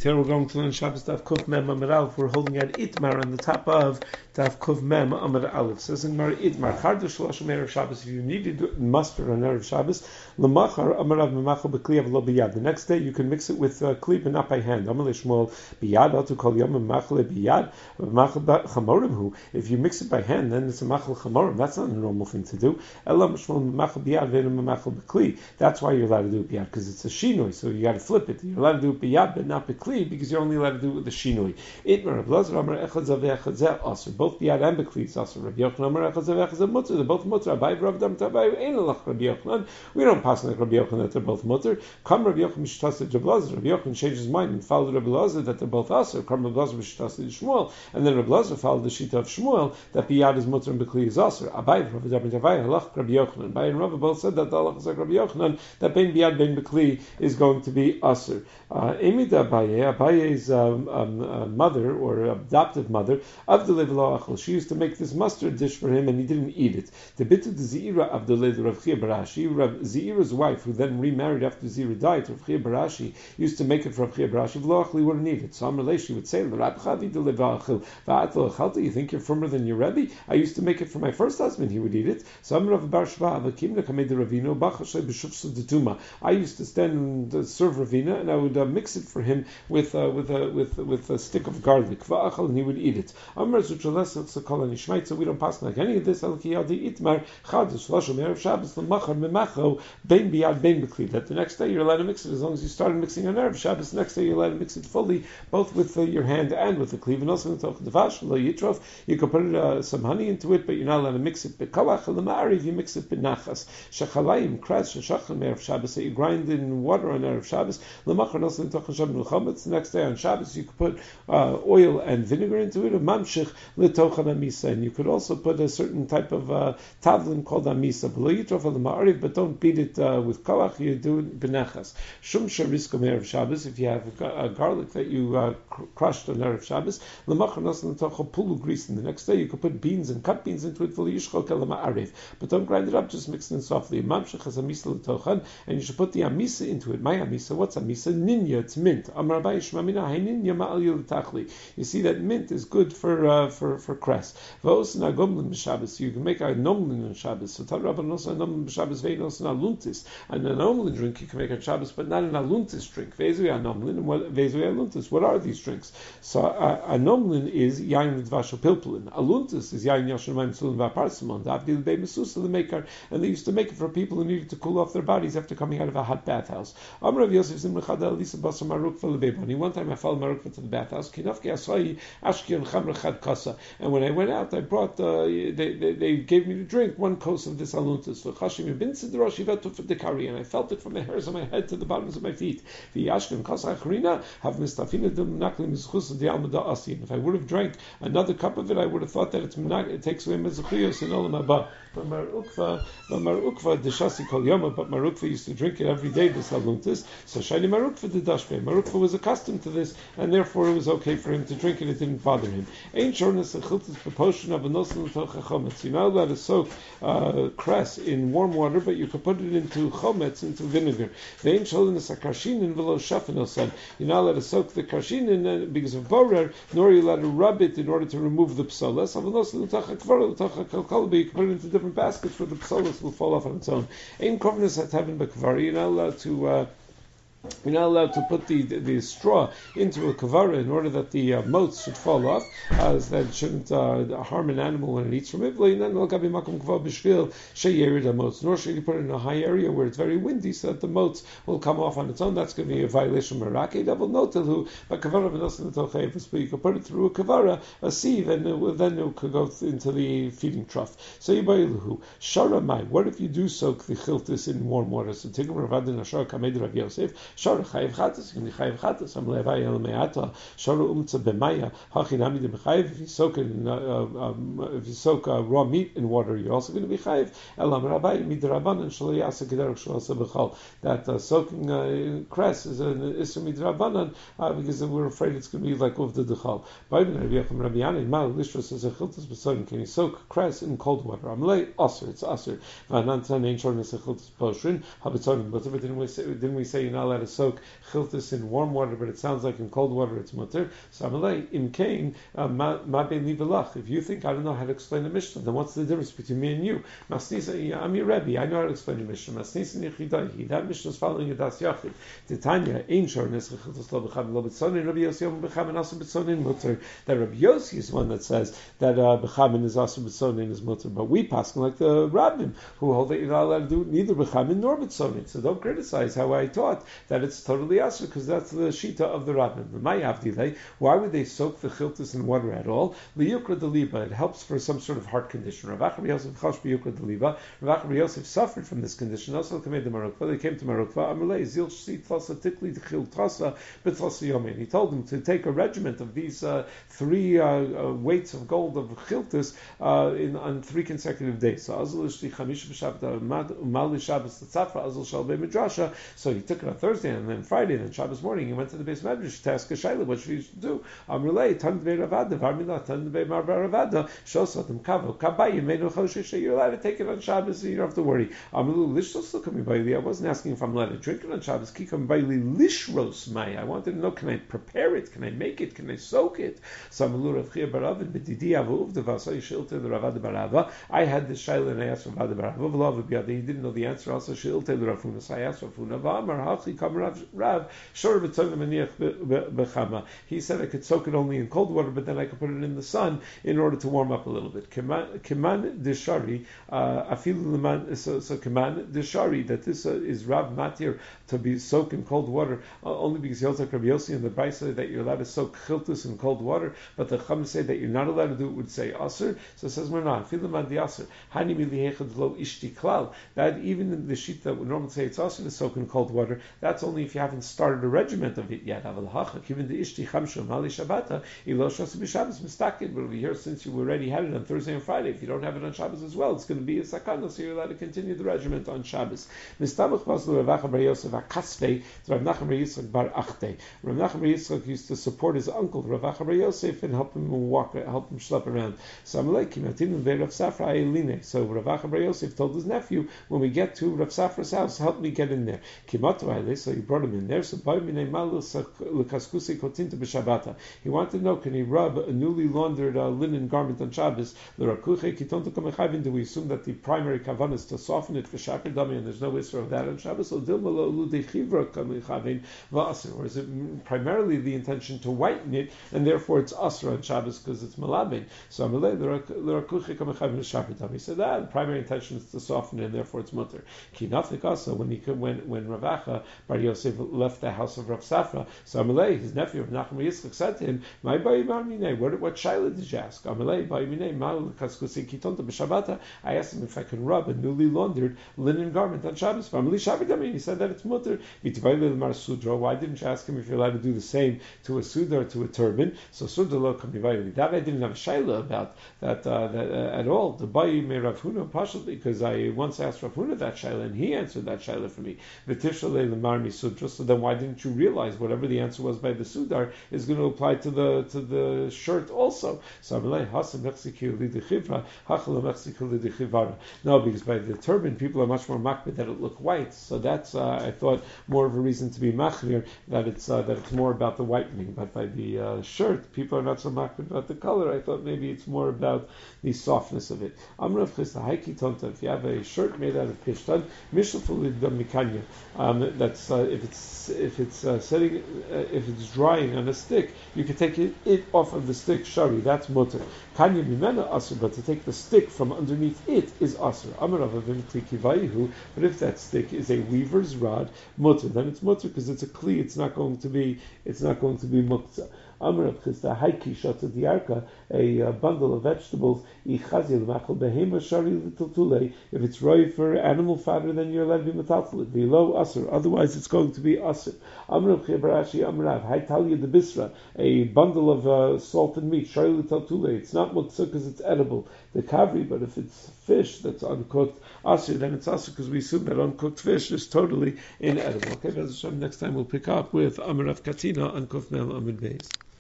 Here we're going to learn Shabbos Daf Kuf Mem Amud Aleph. We're holding at Itmar on the top of Daf Kuf Mem Amud Aleph. Says in Mar Itmar, Chardush Shloshim Erev Shabbos. If you need to muster on Erev Shabbos, L'machar Amarav Memachal B'Kli Avlo B'Yad. The next day you can mix it with Kli but not by hand. Amar Lishmol B'Yad. Atu Kol Yom Memachal B'Yad. Memachal Chamorim Hu. If you mix it by hand, then it's a Machal Chamorim. That's not a normal thing to do. Elam Shmol Memachal B'Yad Ve'enu Memachal B'Kli. That's why you're allowed to do it B'Yad, because it's a shinoi. So you got to flip it. You're allowed to do it B'Yad but not B'Kli, because you're only allowed to do it with the shinoi. Itmar Rav Lazar Amar Echad Zav Echad Zeh Aser. Both B'Yad and B'Kli is Aser. Rav Yochanan Amar Echad Zav Echad Zeh Mutter. They're both Mutter. Abai Rav Dam Tabai Ein Alach Rav Yochanan. We don't pass like Rav Yochanan that they're both Mutter. Come Rav Yochanan Mishtased Rav Lazar. Rav Yochanan changed his mind and followed Rav Lazar that they're both Aser. Come Rav Lazar Mishtased Shmuel, and then Rav Lazar followed the Shita of Shmuel that B'Yad is Mutter and B'Kli is Aser. Abai Rav Dam Tabai Alach Rav Yochanan. Abai and Rav both said that the Alach is like Rav Yochanan, that Ben B'Yad Ben B'Kli is going to be Aser. Emida Abaye's mother or adoptive mother of the Levi Achel, she used to make this mustard dish for him and he didn't eat it. The bit of the Zeira of the Rav Chia Barashi, Zeira's wife, who then remarried after Zeira died, Rav Chia Barashi, used to make it for Rav Chia Barashi. V'lo wouldn't eat it. So Amrlei, she would say, "Rab Chavi de Levi Achel, va'at lo you think you're firmer than your Rebbe? I used to make it for my first husband; he would eat it." So Amrav Bar Shva Avakimna Kamei de Ravino Bachashay B'Shufsa Detuma. I used to stand and serve Ravina, and I would mix it for him with a stick of garlic, va'achal, and he would eat it. Amar Zuchalesa Sakol and Ishmael. So we don't pass like any of this. Alkiyadi Itmar Chadash Lashon Erev Shabbos L'Machar Memacho Bein B'Yad Bein B'Kli. That the next day you're allowed to mix it as long as you started mixing on Erev Shabbos. The next day you're allowed to mix it fully, both with your hand and with the cleave. And also in the Devash Lo Yitrof, you can put some honey into it, but you're not allowed to mix it. B'Kalach L'Ma'ariv, you mix it B'Nachas. Shachalayim Kras Shacham Erev Shabbos. That you grind in water on Erev Shabbos. L'Machar also in Tochen Shabbos L'Chometz. The next day on Shabbos you could put oil and vinegar into it, mamshich l'tochan amisa, and you could also put a certain type of tavlin called amisa. But don't beat it with kalach. You do it benechas. Shum shariskom erev Shabbos. If you have a garlic that you crushed on erev Shabbos, l'machar nasan l'tocha pulu grease. And the next day you could put beans and cut beans into it. But don't grind it up. Just mix it in softly. Mamshich has amisa l'tochan, and you should put the amisa into it. My amisa. What's amisa? Ninya. It's mint. Amar Abai shmamina hayninya ma'al yiltachli. You see that mint is good for cress. You can make a nomlin on Shabbos. So Rabban also a nomlin Shabbos veinos and aluntis. And a nomlin drink you can make on Shabbos, but not an aluntis drink. Vezui anomlin and vezui aluntis. What are these drinks? So a nomlin is yain dvash pilpulin. Aluntis is yain yashin mayim sulin v'aparsimon. Avdil bei mesusa the maker, and they used to make it for people who needed to cool off their bodies after coming out of a hot bathhouse. Amrav Yosef Zimrachadel Lisa Basar Maruk Falebebani. One time I followed Maruk to the bathhouse. And when I went out, I brought. They gave me to drink one kos of this aluntis. And I felt it from the hairs of my head to the bottoms of my feet. And if I would have drank another cup of it, I would have thought that it takes away mezachiyos in olam haba. But Marukva deshasi kol yoma. But Marukva used to drink it every day. This aluntis. So shani Marukva the dashve. Marukva was accustomed to this, and therefore it was okay for him to drink it. It didn't bother him. Ain't shortness and chiltis proportion of a nosan l'tocha chometz. You're not allowed to soak cress in warm water, but you could put it into chometz, into vinegar. The ain't shortness a karshinin v'lo shafinosan. You're not allowed to soak the karshinin because of borer, nor are you allowed to rub it in order to remove the psolas. Of a nosan l'tocha kvara l'tocha kalkalbi. You can put it into different baskets where the psolas will fall off on its own. Ain't kovanas at heaven b'kvari. You're not allowed to. You're not allowed to put the straw into a kavara in order that the motes should fall off, as that shouldn't harm an animal when it eats from it. Nor should you put it in a high area where it's very windy so that the motes will come off on its own. That's going to be a violation of Meraki. But you can put it through a kavara, a sieve, and then it could go into the feeding trough. So Sharamai, what if you do soak the chiltis in warm water? So Tigam Ravadin Ashar Kamed Rav Yosef. Shara chayiv chatas, you can be chayiv chatas. Am levay el me'ata. Shara umtza b'maya. Hachinami de b'chayiv. If you soak raw meat in water, you're also going to be chayiv. Elam rabay midrabanan shlo yasa kederach shlo yasa b'chal. That soaking cress is an isra midrabanan because we're afraid it's going to be like uvda d'chal. Ba'ibn Rabbi Yocham Rabbi Yanin ma lishros as a chiltas b'sodim. Can you soak cress in cold water? Amlei aser. It's aser. V'anantan ein shornas a chiltas poshrin habitzodim. But didn't we say you're not allowed to soak chiltus in warm water, but it sounds like in cold water it's mutter. So Amalei im kain ma ben livelach. If you think I don't know how to explain the Mishnah, then what's the difference between me and you? Masnisa, I'm your Rebbe. I know how to explain the Mishnah. Masnisa nichidahi. That Mishnah is following a das yachid. Titania ein shor nesach chiltus lo b'cham lo b'tzonin. Rabbi Yossi yom b'cham and also b'tzonin mutter. That Rabbi Yossi is one that says that b'cham is also b'tzonin is mutter. But we pass like the rabbim who hold that you're not allowed to do neither b'cham nor b'tzonin. So don't criticize how I taught that it's totally asur because that's the shita of the rabbim. Why would they soak the chiltus in water at all? Liyukra deliba. It helps for some sort of heart condition. Rav Achav Yosef chash b'yukra deliba. Rav Achav Yosef suffered from this condition. Also came to Marukva. They came to Marukva. Amalei zil shsi tlasa tikli d'chil tasa b'tlasa yomein. He told them to take a regiment of these three weights of gold of chiltus on 3 consecutive days. So azul ishti chamish b'shabbat umali Shabbos tzafra azul shal midrasha. So he took it on Thursday and then Friday and then Shabbos morning he went to the base medrash to ask a shayla what should he do. Amalei tan dvei ravada varmila tan dvei marva ravada shosatim kavo kabayim menu choshesh. You're allowed to take it on Shabbos, so you don't have to worry. Amalu lishros lokami bayli. I wasn't asking if I'm allowed to drink it on Shabbos. Kikam bayli lishros may. I wanted to know, can I prepare it? Can I make it? Can I soak it? So Amalu Rav Chia Baravin b'didi avu uvdava. So Shilte the Ravada Barava. I had the shayla and I asked Ravada Barava. V'lo v'biyade. He didn't know the answer. Also Shilte the Rafuna. So I asked Rafuna. V'amar hachi kam Rav. Shor v'tzon maniach b'chama. He said I could soak it only in cold water, but then I could put it in the sun in order to warm up a little bit. Keman deshari afilu leman. So keman deshari that this is Rav Matir to be soaked in cold water only because he holds like Rabbi Yossi and the Brisa that you're allowed to soak chiltus in cold water, but the Chum say that you're not allowed to do it would say asur. So it says we're not. Afilu leman the asur. Hani milihechad lo ishti klal. That even in the sheet that would normally say it's asur to soak in cold water, that's only if you haven't started a regiment of it yet. Aval hacha given the ishti chamshu mali shabata ilo shas b'Shabbos mistaken. But over here, since you already had it on Thursday and Friday, if you don't have it on Shabbos as well, it's going to be a sakana, so you're allowed to continue the regiment on Shabbos. Mistabach paslu Rav Achav bar Yosef akasvei to Rav Nachman bar Yitzchak bar achtei. Rav Nachman bar Yitzchak used to support his uncle Rav Achav bar Yosef and help him walk, help him schlep around. So Rav Safra Eiline. So Rav Achav bar Yosef told his nephew, when we get to Rav Safra's house, help me get in there. So he brought him in there. So he wanted to know, can he rub a newly laundered linen garment on Shabbos? Do we assume that the primary kavanah is to soften it for shaper dami and there's no issue of that on Shabbos? Or is it primarily the intention to whiten it and therefore it's asr on Shabbos because it's malabein? So he said that the primary intention is to soften it and therefore it's mutter. When Rav Acha bar Yosef left the house of Rav Safra, so Amalei, his nephew of Nachman bar Yitzchak, said to him, "My what shayla did you ask?" I asked him if I could rub a newly laundered linen garment on Shabbos. He said that it's mutter. Why didn't you ask him if you're allowed to do the same to a sudar or to a turban? So sudar lo kamivayli. That I didn't have a shayla about that at all. The bayi me Rav Huna partially because I once asked Rav Huna that shayla and he answered that shayla for me. So then why didn't you realize whatever the answer was by the sudar is going to apply to the shirt also? So no, because by the turban people are much more makbid that it look white. So that's I thought more of a reason to be machmir that it's more about the whitening. But by the shirt people are not so makbid about the color. I thought maybe it's more about the softness of it. If you have a shirt made out of pishtan, that's if it's drying on a stick, you can take it off of the stick shari. That's mutter. Kanya mimena asur, but to take the stick from underneath it is asur. But if that stick is a weaver's rod, mutter, then it's mutter because it's a kli. It's not going to be muktzah. A bundle of vegetables. If it's right for animal fodder, then you're allowed to be metaltal. Below asur. Otherwise, it's going to be asur. A bundle of salted meat. It's not muktzah because it's edible. The kavri, but if it's fish that's uncooked asur, then it's asur because we assume that uncooked fish is totally inedible. Okay, next time we'll pick up with Amarav Katina on Kuf Mem Amid Beis.